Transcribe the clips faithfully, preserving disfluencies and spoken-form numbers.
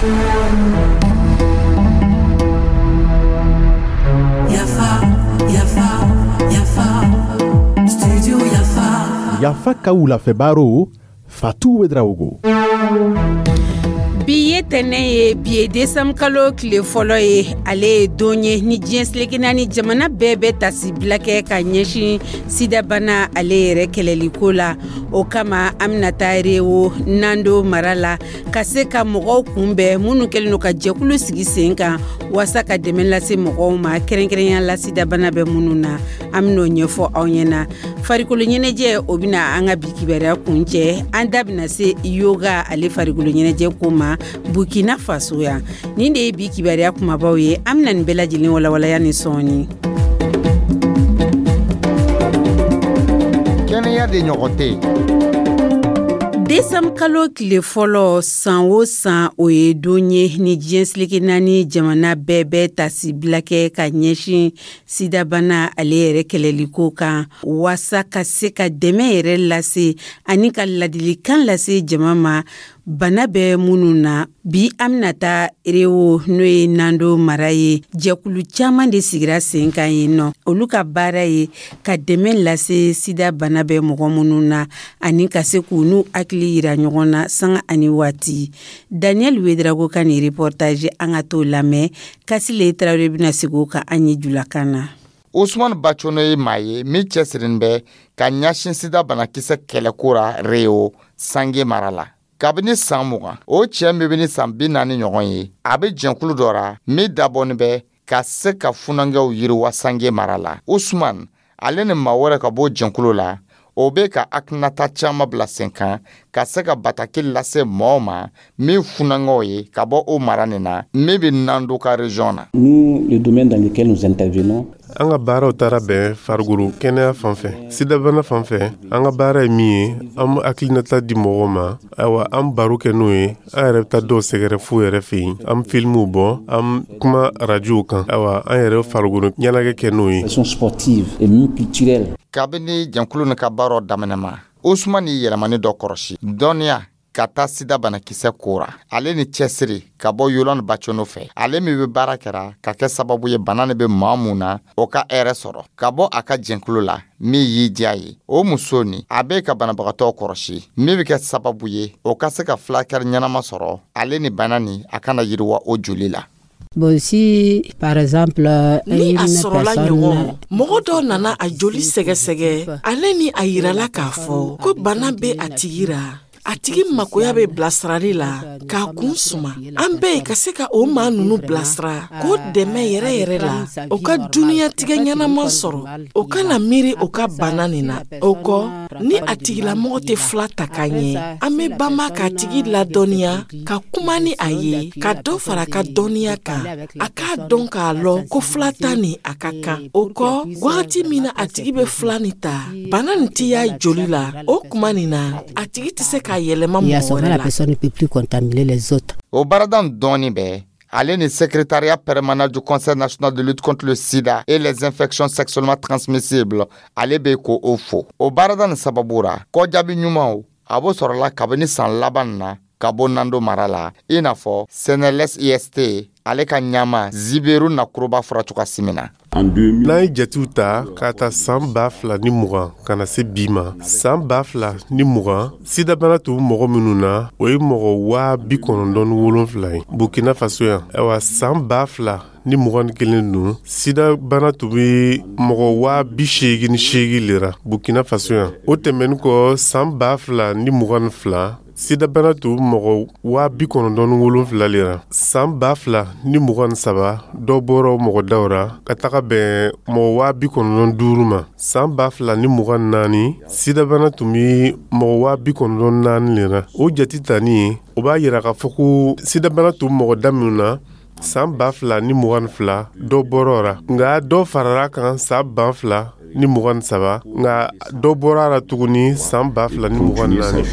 Yafa Kaoula Febaro, Fatou Ouedraogo. Bi ye tɛnɛ ye bi ye décembre kalo tile fɔlɔ ye ale ye don ye ni diɲɛ selekina ni jamana bɛɛ bɛ tasibila kɛ ka ɲɛsin sida bana ale yɛrɛ kɛlɛliko la. O kama Aminata Rewo Nando mara la ka se ka mɔgɔw kunbɛn minnu kɛlen don ka jɛkulu sigi sen kan wasa ka dɛmɛ lase mɔgɔw ma kɛrɛnkɛrɛnya la sida bana bɛ minnu na. An bɛn'o ɲɛfɔ aw ɲɛna. Farikolo ɲɛnajɛ o bɛna an ka bi kibaruya kuncɛ. An da bɛna se yoga ale farikolo ɲɛnajɛ ko ma Burkina Faso ya. Nin de ye bi kibaruya kumabaw ye. An bɛna nin bɛɛ lajɛlen walawalaya ni sɔɔni. Kɛnɛya de ɲɔgɔn tɛ. Décembre kalo tile fɔlɔ san o san o ye don ye ni diɲɛ seleke naani jamana bɛɛ bɛ tasibila kɛ ka ɲɛsin sida bana ale yɛrɛ kɛlɛliko kan wasa ka se ka dɛmɛ yɛrɛ lase ani ka ladilikan lase jama ma bana bɛ minnu na. Bi Aminata Rewo n'o ye Nando mara ye jɛkulu caman de sigira sen kan yen nɔ. Olu ka baara ye ka dɛmɛ lase sida bana bɛ mɔgɔ minnu na ani ka se k'u n'u hakili yira ɲɔgɔn na sanga ani waati. Daniel Ouedraogo ka ni reportage an ka t'o lamɛn. Kasile Traoré bɛna sigi o kan an ye julakan na. Ousmane Bachono ye maa ye min cɛsirilen bɛ ka ɲɛsin sida banakisɛ kɛlɛko la Rewo Sange mara la. Kabini san mugan o cɛ min bɛ ni san bi naani ɲɔgɔn ye a bɛ jɛnkulu dɔ ra min dabɔni bɛ ka se ka funangɛw yiriwa Sange mara la. Ousmane ale ni maa wɛrɛ ka bɔ jɛnkulu la o bɛ ka hakilinata caman bila sen kan ka se ka bataki lase mɔɔw ma min funangɛw ye ka bɔ o mara nin na min bɛ Nando ka région na. Nous, le domaine dans lequel nous intervenons, an ka baaraw taara bɛn farikolo kɛnɛya fanfɛ sidabana fanfɛ. An ka baara ye min ye an hakilinata di mɔgɔw ma. Ayiwa an baro kɛ n'o ye an yɛrɛ bɛ taa dɔw sɛgɛrɛ f'u yɛrɛ fɛ yen an filimuw bɔ an kuma arajow kan. Ayiwa an yɛrɛ farikolo ɲɛnajɛ kɛ n'o ye. sont sportives et culturelles. Kabini jɛnkulu ni ka baaraw daminɛ ma Ousmane ye yɛlɛmani dɔ kɔrɔsi dɔnniya ka taa sida banakisɛ kora. Ale ni cɛsiri ka bɔ Yolande Bachono fɛ. Ale min bɛ baara kɛra ka kɛ sababu ye bana ni bɛ maa mun na o ka hɛrɛ sɔrɔ ka bɔ a ka jɛnkulu la min y'i diya ye. O muso ni a bɛ ka banabagatɔ kɔrɔsi min bɛ kɛ sababu ye o ka se ka fulakɛri ɲɛnama sɔrɔ ale ni bana ni a kana yiriwa o joli la. Bon, si par exemple ni a sɔrɔla ɲɔgɔn mɔgɔ dɔ nana a joli sɛgɛsɛgɛ ale ni a yirala k'a fɔ ko bana bɛ a tigi ra a tigi makoya bɛ bilasirali la k'a kun suma an bɛɛ ka se ka o maa ninnu bilasira k'o dɛmɛ yɛrɛ yɛrɛ la o ka duniyatigɛ ɲɛnama sɔrɔ o kana miiri o ka bana nin na. O kɔ ni a tigilamɔgɔ tɛ fila ta ka ɲɛ an bɛ banba k'a tigi ladɔnniya ka kuma ni a ye ka dɔ fara ka dɔnniya kan a k'a dɔn k'a lɔ ko fila ta ni a ka kan. O kɔ wagati min na a tigi bɛ fila ni ta bana nin tɛ y'a joli la o kuma nin na a tigi tɛ se ka yɛlɛma mɔgɔ wɛrɛ la. La personne ne peut plus contaminer les autres. O baaradan dɔɔni bɛ ale ni secrétariat permanent du Conseil national de lutte contre le sida et les infections sexuellement transmissibles ale bɛ ko o fo. O baaradan ni sababu ra kɔjaabi ɲumanw a b'o sɔrɔla kabini san laban na ka bɔ Nando mara la i n'a fɔ C N L S I S T ale ka ɲama Ziberu Nakuruba fɔra cogoya si min na. N'an ye jatiw ta k'a ta san ba fila ni mugan ka na se bi ma san ba fila ni mugan sidabana tun mɔgɔ minnu na o ye mɔgɔ waa bi kɔnɔntɔn ni wolonfila ye Burkina Faso yan. Ayiwa san ba fila ni mugan ni kelen dun sidabana tun bɛ mɔgɔ waa bi seegin ni seegin le ra Burkina Faso yan. O tɛmɛni kɔ san ba fila ni mugan ni fila sidabana tun mɔgɔ waa bi kɔnɔntɔn ni wolonfila le ra. San ba fila ni mugan ni saba dɔ bɔra mɔgɔ daw ra ka taga bɛn mɔgɔ waa bi kɔnɔntɔn duuru ma. San ba fila ni mugan ni naani sidabana tun bɛ mɔgɔ waa bi kɔnɔntɔn naani le ra. O jati tani o b'a yira k'a fɔ ko sidabana tun mɔgɔ da minnu na san ba fila ni mugan ni fila dɔ bɔra ra nka dɔ farara kan san ba fila ni mugan ni saba nka dɔ bɔra ra tuguni san ba fila ni mugan ni naani.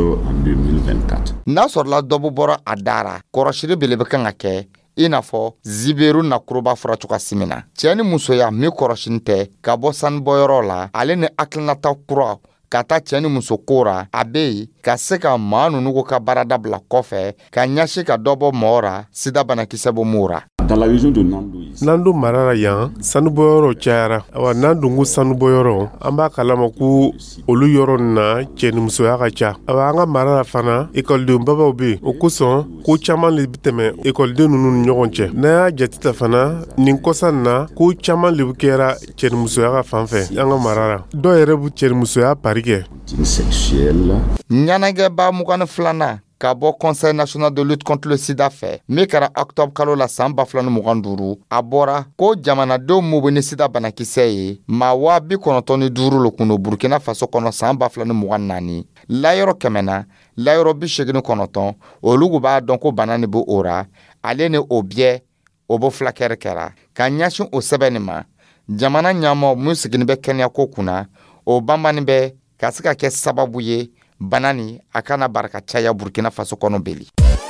N'a sɔrɔla dɔ bɔra a dara kɔrɔsiri belebele kan ka kɛ i n'a fɔ Ziberu Nakuruba fɔra cogoya si min na. Cɛ ni musoya min kɔrɔsini tɛ ka bɔ sanubɔyɔrɔ la ale ni hakilinata kura ka taa cɛ ni muso kora a be yen ka se ka maa nunugo ka baarada bila kɔfɛ ka ɲasi ka dɔ bɔ mɔgɔ ra sida banakisɛ bɔ m'o ra. Nando marara yan sanubɔyɔrɔ cayara. Awa n'an dungu sanubɔyɔrɔ an b'a kalama ko olu yɔrɔ na cɛnimusoya ka ca. Awa an ka marara fana ekɔliden babaw be yen. O kosɔn ko caman le bi tɛmɛ ekɔliden ninnu ni ɲɔgɔn cɛ. N'a y'a jate ta fana nin kɔsan na ko caman le kɛra cɛnimusoya ka fan fɛ an ka marara. Dɔw yɛrɛ bu cɛnimusoya pari kɛ. Ɲanagɛba mugan ni filanan ka bɔ Conseil national de lutte contre le sida fɛ min kɛra octobre kalo la san ba fila ni mugan duuru a bɔra ko jamanadenw mun bɛ ni sida banakisɛ ye maa waa bi kɔnɔntɔn ni duuru lo kun do Burkina Faso kɔnɔ san ba fila ni mugan naani layɔrɔ kɛmɛ na layɔrɔ bi segin ni kɔnɔntɔn olu b'a dɔn ko bana ni bɛ o ra ale ni o biɛ o bɔ fulakɛri kɛra ka ɲɛsin o sɛbɛn nin ma jamana ɲɛmɔgɔ mun sigini bɛ kɛnɛyako kunna o banbani bɛ ka se ka kɛ sababu ye bana ni a kana baraka caya Burkina Faso kɔnɔ beli.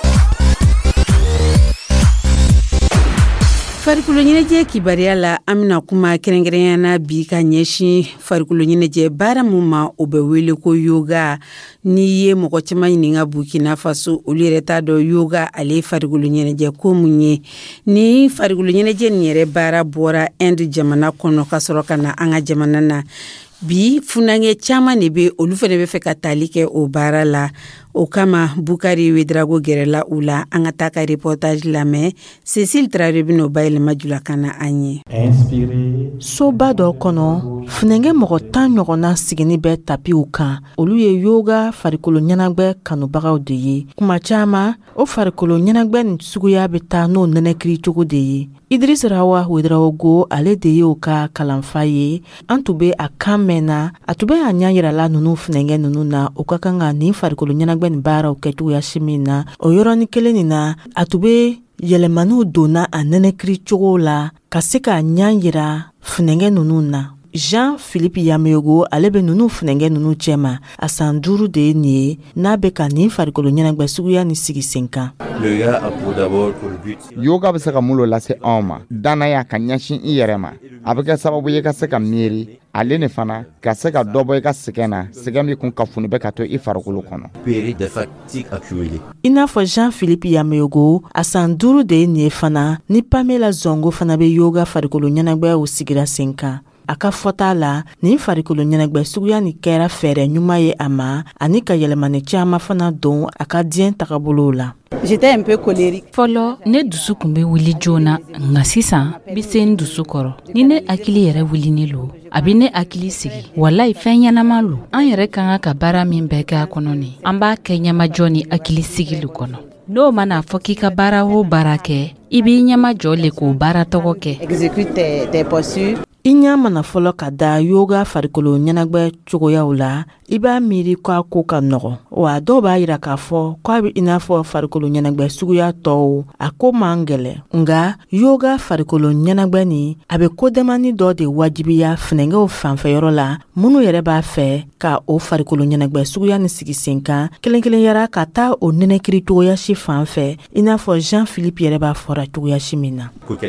Farikolo ɲɛnajɛ kibaruya la an bɛna kuma kɛrɛnkɛrɛnyana bi ka ɲɛsin farikolo ɲɛnajɛ baara mun ma o bɛ wele ko yoga. N'i ye mɔgɔ caman ɲininka Burkina Faso olu yɛrɛ t'a dɔn yoga ale ye farikolo ɲɛnajɛ ko mun ye. Ni farikolo ɲɛnajɛ nin yɛrɛ baara bɔra Inde jamana kɔnɔ ka sɔrɔ ka na an ka jamana na. Bi funange caman de be olu fana bɛ fɛ ka tali kɛ o baara la. O kama Bukari Wedrago gɛrɛla u la an ka taa ka reportage lamɛn Cécile Traoré bɛn'o bayɛlɛma jula ka na an ye. Soba dɔ kɔnɔ funange mɔgɔ tan ɲɔgɔnna sigini bɛ tapiw kan olu ye yoga farikolo ɲɛnagwɛ kanubagaw de ye. Kuma caman o farikolo ɲɛnagwɛ nin suguya bɛ taa n'o nɛnɛkiri cogo de ye. Idris Rawa Wedrago ale de ye o ka kalanfa ye an tun bɛ a kan mɛn na a tun bɛ a ɲɛ yirala ninnu funange ninnu na o ka kan ka nin farikolo ɲɛnagwɛ nin baaraw kɛcogoya si min na o yɔrɔnin kelen nin na a tun bɛ yɛlɛmaniw donna a nɛnɛkiri cogo la ka se ka ɲɛ yira funange ninnu na. Jean-Philippe Yameyogo ale bɛ ninnu funange ninnu cɛma a san duuru de ye nin ye n'a bɛ ka nin farikolo ɲɛnagwɛ suguya ni sigi sen kan. Yoga bɛ se ka mun lase anw ma danaya ka ɲɛsin i yɛrɛ ma a bɛ kɛ sababu ye ka se ka miiri ale ni fana ka se ka dɔ bɔ i ka sɛgɛn na sɛgɛn min kun ka funi bɛ ka to i farikolo kɔnɔ. I n'a fɔ Jean-Philippe Yameyogo a san duuru de ye nin ye fana ni Pamela Zongo fana bɛ yoga farikolo ɲɛnagwɛ o sigira sen kan. A ka fɔta la nin farikolo ɲɛnagwɛ suguya ni kɛra fɛɛrɛ ɲuman ye a ma ani ka yɛlɛmani caman fana don a ka diɲɛ tagabolo la. Fɔlɔ ne dusu kun bɛ wuli joona nka sisan bi se n dusu kɔrɔ ni ne hakili yɛrɛ wulini lo a bi ne hakili sigi walayi fɛn ɲɛnama lo an yɛrɛ kan ka baara min bɛɛ kɛ a kɔnɔ ni an b'a kɛ ɲɛmajɔ ni hakili sigi lu kɔnɔ n'o mana fɔ k'i ka baara o baara kɛ i b'i ɲɛmajɔ le k'o baara tɔgɔ kɛ. I ɲa mana fɔlɔ ka da yoga farikolo ɲɛnagwɛ cogoyaw la i b'a miiri k'a ko ka nɔgɔ wa dɔw b'a yira k'a fɔ k'a bɛ i n'a fɔ farikolo ɲɛnagwɛ suguya tɔw a ko man gɛlɛn nka yoga farikolo ɲɛnagwɛ ni a bɛ kodamani dɔ de wajibiya funangew fanfɛyɔrɔ la minnu yɛrɛ b'a fɛ ka o farikolo ɲɛnagwɛ suguya ni sigi sen kan kelen kelen yara ka taa o nɛnɛkiri cogoya si fan fɛ i n'a fɔ Jean-Philippe yɛrɛ b'a fɔra cogoya si min na.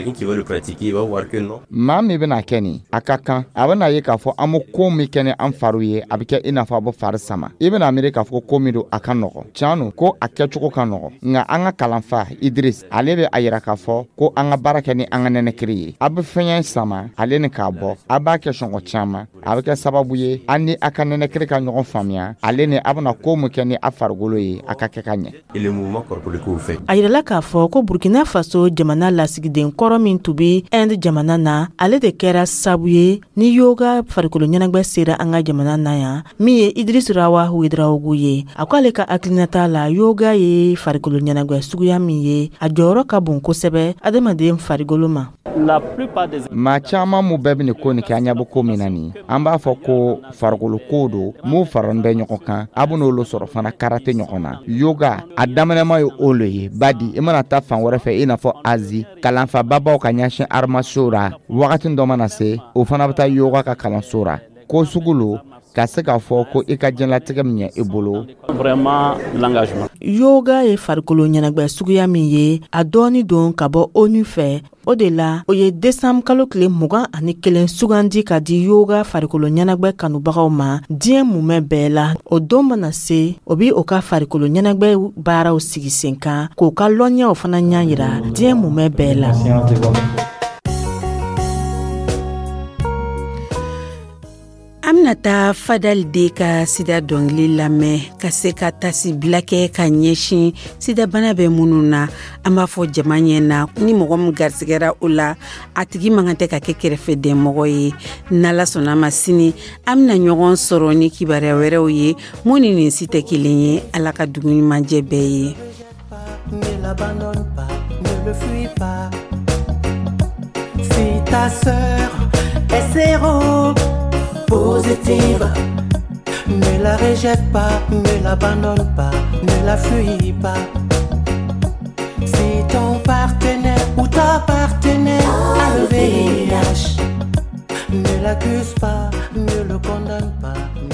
Maa min bɛna kɛ nin a ka kan a bɛna ye k'a fɔ an bɛ ko min kɛ ni an fariw ye a bɛ kɛ i n'a fɔ a bɛ fari sama i bɛna miiri k'a fɔ ko min don a ka nɔgɔ tiɲɛ don ko a kɛcogo ka nɔgɔ nka an ka kalanfa Idris ale bɛ a yira k'a fɔ ko an ka baara kɛ ni an ka nɛnɛkiri ye a bɛ fɛn sama ale ni k'a bɔ a b'a kɛ sɔngɔ caman a bɛ kɛ sababu ye an ni a ka nɛnɛkiri ka ɲɔgɔn faamuya ale ni a bɛna ko min kɛ ni a farikolo ye a ka kɛ ka ɲɛ. A yirala k'a fɔ ko Burkina Faso jamana lasigiden kɔrɔ min tun bɛ Inde jamana na ale de kɛra sabu ye ni yoga farikolo ɲɛnagwɛ sera an ka jamana na yan min ye Idris Rawa Wedrago ye a ko ale ka hakilinata la yoga ye farikolo ɲɛnagwɛ suguya min ye a jɔyɔrɔ ka bon kosɛbɛ adamaden farikolo ma. Maa caman mu bɛɛ bɛ nin ko nin kɛ an ɲɛ bɛ ko min na nin an b'a fɔ ko farikolo ko don mu faralen bɛ ɲɔgɔn kan a bɛ n'olu sɔrɔ fana karate ɲɔgɔn na yoga a daminɛma ye olu ye badi i mana taa fan wɛrɛ fɛ i n'a fɔ Azi kalanfa babaw ka ɲɛsin armaso ra wagati dɔ mana se o fana bɛ taa yoga ka kalanso ra ko sugu lo ka se k'a fɔ ko i ka diɲɛlatigɛ min ɲɛ i bolo. Vraiment l'engagement. Yoga ye farikolo ɲɛnagwɛ suguya min ye a dɔɔni don ka bɔ ONU fɛ. O de la o ye décembre kalo tile mugan ani kelen sugandi ka di yoga farikolo ɲɛnagwɛ kanubagaw ma diɲɛ mumɛ bɛɛ la. O don mana se o bi o ka farikolo ɲɛnagwɛ baaraw sigi sen kan k'o ka lɔnɲɛw fana ɲa yira diɲɛ mumɛ bɛɛ la. Aminata Fadal de ka sida dɔnkili lamɛn ka se ka tasibila kɛ ka ɲɛsin sida bana bɛ minnu na an b'a fɔ jama ɲɛna ni mɔgɔ min garisigɛra o la a tigi man kan tɛ ka kɛ kɛrɛfɛden mɔgɔ ye n'Ala sɔnna ma sini an bɛna ɲɔgɔn sɔrɔ ni kibaruya wɛrɛw ye mun ni nin si tɛ kelen ye Ala ka dugu ɲumanjɛ bɛɛ ye. Ne l'abandonne pas, ne le fuis pas. Si ta sœur est zéro positive, ne la rejette pas, ne l'abandonne pas, ne la fuis pas. Si ton partenaire ou ta partenaire a le V I H, ne l'accuse pas, ne le condamne pas.